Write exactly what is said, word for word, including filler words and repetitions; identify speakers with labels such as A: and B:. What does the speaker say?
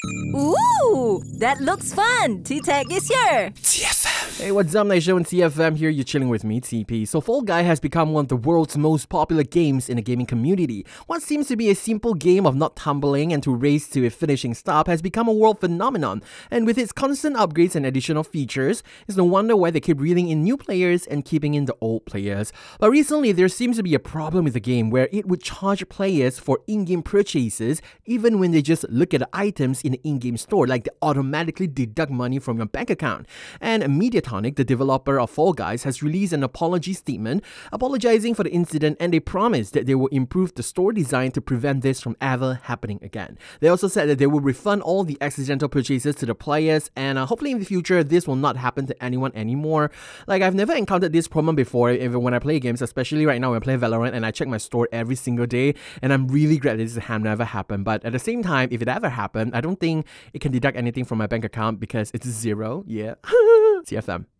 A: Ooh, that looks fun. T-Tech is here.
B: T F M.
C: Hey, what's up, Nice Show and T F M here. You're chilling with me, T P. So Fall Guy has become one of the world's most popular games in the gaming community. What seems to be a simple game of not tumbling and to race to a finishing stop has become a world phenomenon. And with its constant upgrades and additional features, it's no wonder why they keep reeling in new players and keeping in the old players. But recently, there seems to be a problem with the game where it would charge players for in-game purchases even when they just look at the items in the in-game store, like they automatically deduct money from your bank account. And Mediatonic, the developer of Fall Guys, has released an apology statement apologizing for the incident, and they promised that they will improve the store design to prevent this from ever happening again. They also said that they will refund all the accidental purchases to the players, and uh, hopefully in the future this will not happen to anyone anymore. Like, I've never encountered this problem before, even when I play games, especially right now when I play Valorant and I check my store every single day, and I'm really glad that this has never happened. But at the same time, if it ever happened, I don't think it can deduct anything from my bank account because it's zero. Yeah. T F M.